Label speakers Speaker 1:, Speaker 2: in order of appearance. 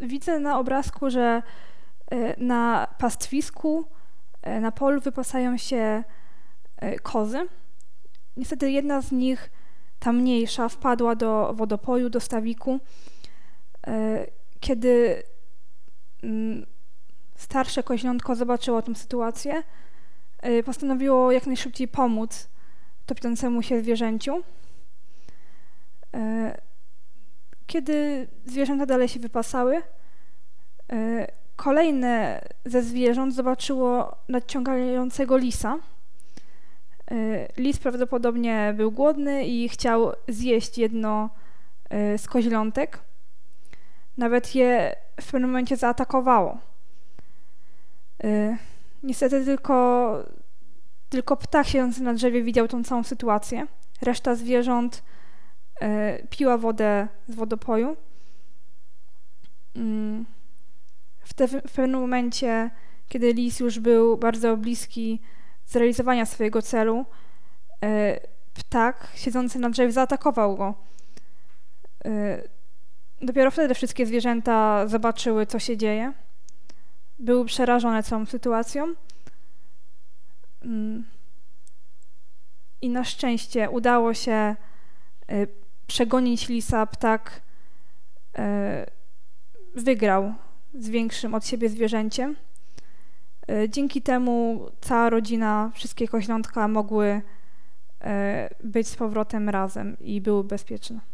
Speaker 1: widzę na obrazku, że na pastwisku, na polu wypasają się kozy. Niestety jedna z nich, ta mniejsza, wpadła do wodopoju, do stawiku. Kiedy starsze koźlątko zobaczyło tę sytuację, postanowiło jak najszybciej pomóc topiącemu się zwierzęciu. Kiedy zwierzęta dalej się wypasały, kolejne ze zwierząt zobaczyło nadciągającego lisa. Lis prawdopodobnie był głodny i chciał zjeść jedno z koźlątek. Nawet je w pewnym momencie zaatakowało. Niestety tylko ptak siedzący na drzewie widział tą całą sytuację. Reszta zwierząt piła wodę z wodopoju. W pewnym momencie, kiedy lis już był bardzo bliski zrealizowania swojego celu, ptak siedzący na drzewie zaatakował go. Dopiero wtedy wszystkie zwierzęta zobaczyły, co się dzieje. Były przerażone całą sytuacją. I na szczęście udało się przegonić lisa. Ptak wygrał z większym od siebie zwierzęciem. Dzięki temu cała rodzina, wszystkie koźlątka mogły być z powrotem razem i były bezpieczne.